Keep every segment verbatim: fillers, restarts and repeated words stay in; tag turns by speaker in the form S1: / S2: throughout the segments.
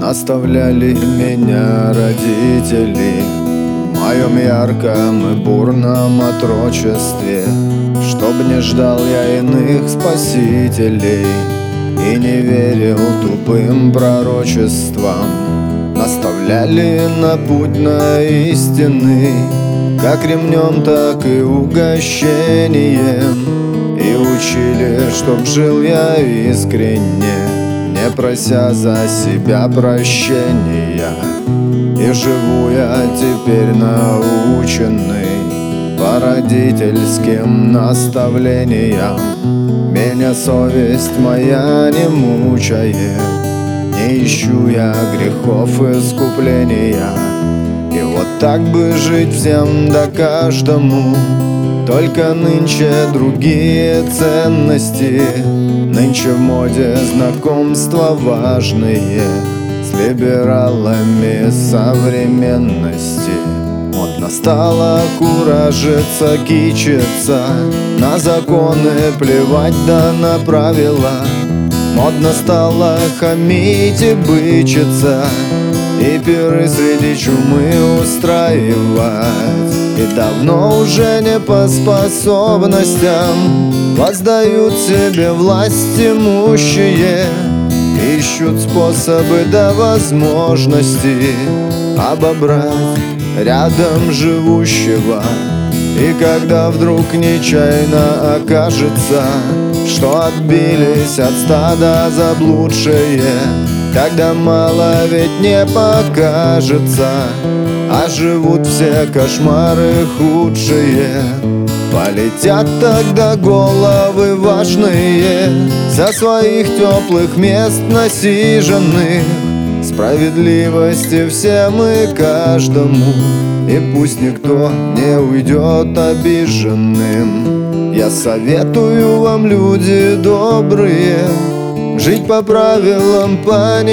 S1: Наставляли меня родители в моем ярком и бурном отрочестве, чтоб не ждал я иных спасителей и не верил тупым пророчествам. Наставляли на путь на истины, как ремнем, так и угощением, и учили, чтоб жил я искренне, не прося за себя прощения. И живу я теперь наученный по родительским наставлениям. Меня совесть моя не мучает, не ищу я грехов искупления. И вот так бы жить всем да каждому, только нынче другие ценности. Нынче в моде знакомства важные с либералами современности. Модно стало куражиться, кичиться, на законы плевать да на правила. Модно стало хамить и бычиться, и пиры среди чумы устраивать. И давно уже не по способностям воздают себе власть имущие, ищут способы до возможности обобрать рядом живущего. И когда вдруг нечаянно окажется, что отбились от стада заблудшие, тогда мало ведь не покажется, а живут все кошмары худшие. Полетят тогда головы важные со своих теплых мест насиженных. Справедливости всем и каждому, и пусть никто не уйдет обиженным. Я советую вам, люди добрые, жить по правилам, по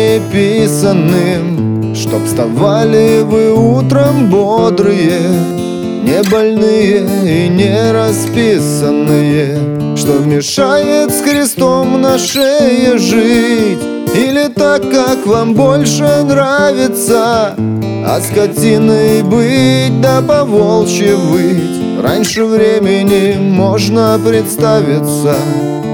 S1: неписанным, чтоб вставали вы утром бодрые, не больные и не расписанные. Что мешает с крестом на шее жить, или так, как вам больше нравится, а скотиной быть да по-волчьи выть? Раньше времени можно представиться,